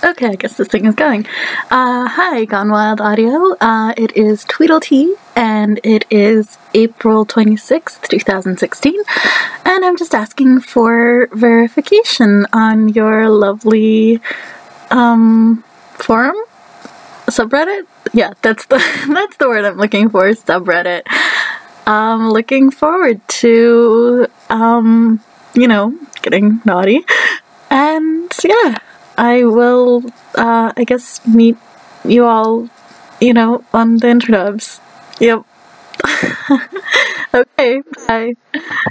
Okay, I guess this thing is going. Hi, Gone Wild Audio. It is Tweedledee, and it is April 26th, 2016, and I'm just asking for verification on your lovely, forum? Subreddit? Yeah, that's the that's the word I'm looking for, subreddit. Looking forward to, getting naughty. And yeah, I will, I guess, meet you all, on the internets. Yep. Okay, bye.